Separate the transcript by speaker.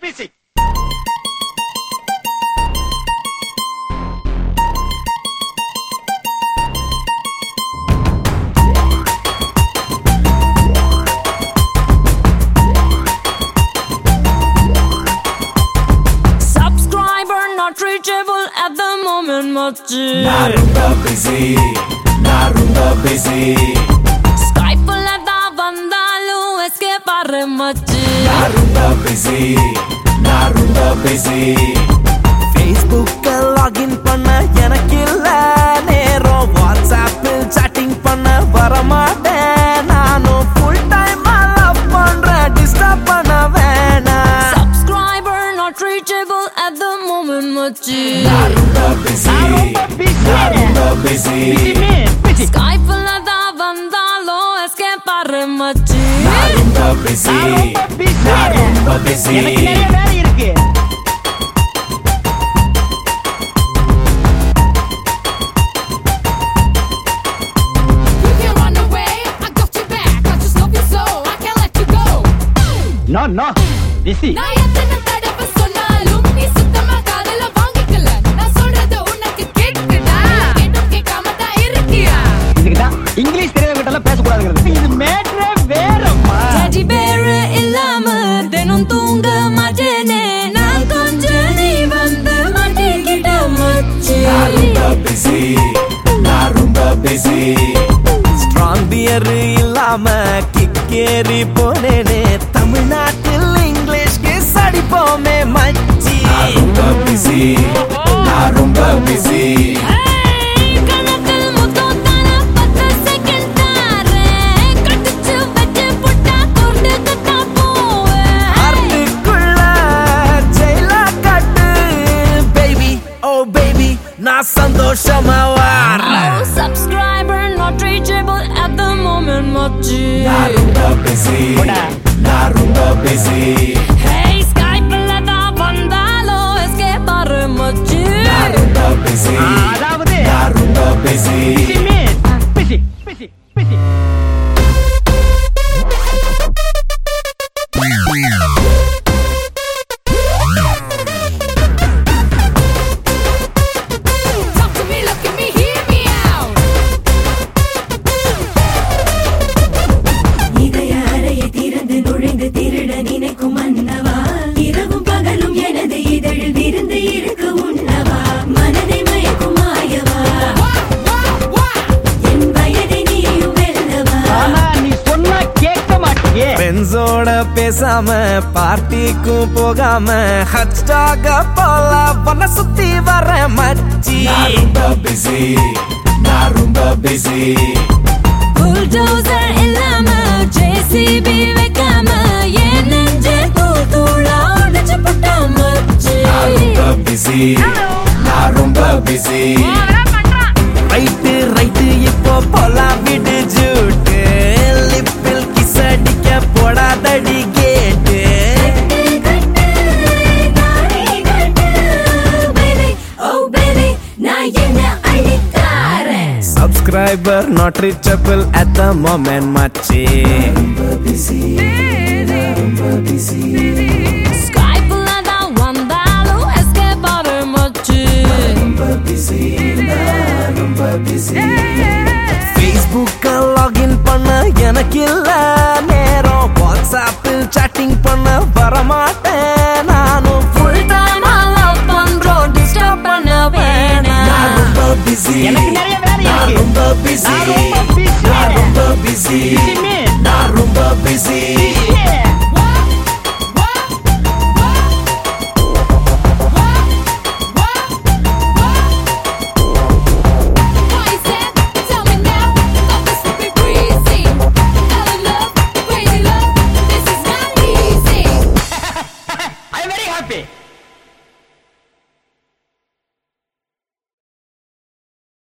Speaker 1: busy.
Speaker 2: Subscriber not reachable at the moment, machi.
Speaker 3: Narumba busy.
Speaker 2: Skype la da vandalu escape arre machi.
Speaker 3: Narumba busy. Facebook login panna enakilla nero WhatsApp chatting panna varamate nanu full time love pandra disturb panna vena.
Speaker 2: Subscriber not reachable at the moment, machi.
Speaker 3: Narumba busy.
Speaker 2: Skype la da vandalu escape arre machi.
Speaker 3: Narumba busy.
Speaker 1: எனக்கு நிறைய வேலை இருக்கு. No, busy.
Speaker 4: நான் எத்தனை தடவை சொன்னாலும் நீ சுத்தமா காதுல வாங்கிக்கல. நான் சொல்றது உனக்கு கேட்குதா? கேட்டும் கேட்காம தான் இருக்கியா?
Speaker 1: இதுக்குதான் இங்கிலீஷ் தெரியவங்கிட்ட எல்லாம் பேசக்கூடாதுங்கிறது. இது மேட்ரே வேறம்மா.
Speaker 2: Teddy bear இல்லாம தினம் தூங்க மாட்டேனே. நான் கொஞ்சம் நீ வந்து மாட்டிக்கிட்ட மச்சி.
Speaker 3: Narumba busy. Strong beer இல்லாம கிக்கேரி போனேனே. தமிழ்நாட்டில் இங்கிலீஷ் கேஸ் அடிப்போமே மச்சி. Narumba busy.
Speaker 2: கணக்கில் முத்தம் தான 10 செகண்ட் தாரேன். கட்டிச்சு வச்சு புட்டா கொண்டு கட்டா போவேன்.
Speaker 3: அதுக்குள்ள ஜெயிலா கட்டு baby, oh baby, நான் சந்தோஷமா வாரேன்.
Speaker 2: Oh, subscriber not reachable at the moment, machi.
Speaker 3: Narumba busy.
Speaker 2: Hey, Skype la da vandalo escape arre machi.
Speaker 3: Narumba busy.
Speaker 1: அதாவது
Speaker 3: Narumba busy.
Speaker 1: busy.
Speaker 4: Talk to me, look at me, hear me out.
Speaker 5: இதய அறையை திறந்து நுழைந்து திருட நினைக்கும் மன்னவா, இரவும் பகலும் எனது இதழில் விருந்து இருக்கு உண்ணவா, மனதை மயக்கும் மாயவா, என் வயதை நீயும் வெல்லவா.
Speaker 1: ஆனா நீ சொன்னா கேட்க மாட்டியே.
Speaker 3: ஃப்ரெண்ட்ஸோட பேசாம பார்ட்டிக்கும் போகாம ஹட்ஸ்டாக போல பண்ண சுத்தி வர மச்சி. Narumba busy.
Speaker 2: Bulldozer இல்லாம JCB வைக்காம என் நெஞ்சே தூள் தூளா உடைச்சு போட்ட மச்சி.
Speaker 3: Narumba busy. ரைட்டு இப்போ போலாம் விடு ஜூட்டு, லிப்பில் கிஸ் அடிக்க போடாதடி கேட்டு.
Speaker 5: கட்டு, தாடி கட்டு, baby, oh baby, நான் என்ன அழித்தாரேன்.
Speaker 3: Subscriber not reachable at the moment மச்சி.
Speaker 2: Skype la da vandalo escape arre machi.
Speaker 3: Facebook login பண்ண எனக்கு இல்ல நேரம், வாட்ஸ்அப்பில் சாட்டிங் பண்ண வரமாட்டேன் நானும்.
Speaker 2: Full time love பண்றோம் disturb பண்ண வேணாம்.
Speaker 3: Narumba busy.
Speaker 1: எனக்கு நிறைய வேலை இருக்கு.
Speaker 3: Narumba busy.